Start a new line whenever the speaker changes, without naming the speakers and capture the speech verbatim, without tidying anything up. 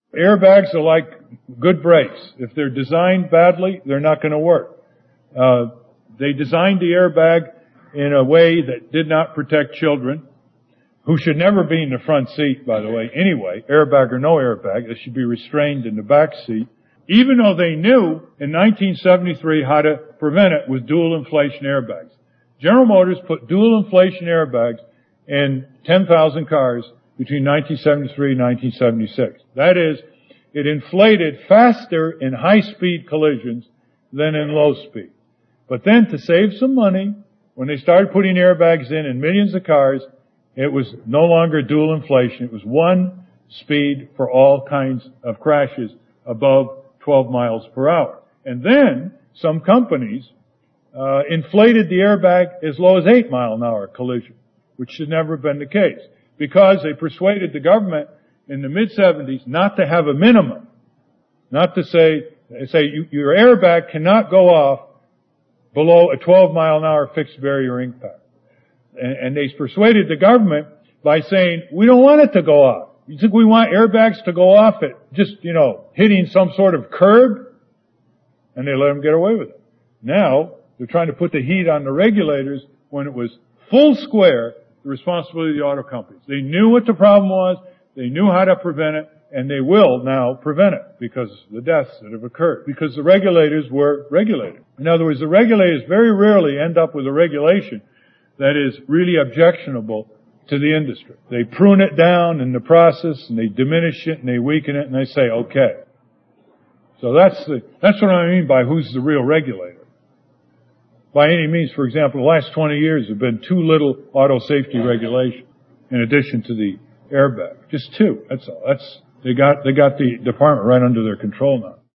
Airbags are like good brakes. If they're designed badly, they're not going to work. Uh, they designed the airbag in a way that did not protect children, who should never be in the front seat, by the way, anyway, airbag or no airbag. They should be restrained in the back seat, even though they knew in nineteen seventy-three how to prevent it with dual inflation airbags. General Motors put dual inflation airbags in ten thousand cars between nineteen seventy-three and nineteen seventy-six. That is, it inflated faster in high-speed collisions than in low-speed. But then, to save some money, when they started putting airbags in in millions of cars, it was no longer dual inflation. It was one speed for all kinds of crashes above twelve miles per hour. And then some companies uh, inflated the airbag as low as eight mile an hour collision, which should never have been the case, because they persuaded the government in the mid seventies not to have a minimum, not to say, say you, your airbag cannot go off below a twelve mile an hour fixed barrier impact. And they persuaded the government by saying, we don't want it to go off. You think we want airbags to go off at just, you know, hitting some sort of curb? And they let them get away with it. Now, they're trying to put the heat on the regulators when it was full square the responsibility of the auto companies. They knew what the problem was, they knew how to prevent it, and they will now prevent it because of the deaths that have occurred. Because the regulators were regulated. In other words, the regulators very rarely end up with a regulation that is really objectionable to the industry. They prune it down in the process, and they diminish it, and they weaken it, and they say, okay. So that's the, that's what I mean by who's the real regulator. By any means, for example, the last twenty years have been too little auto safety regulation in addition to the airbag. Just two. That's all. That's, they got, they got the department right under their control now.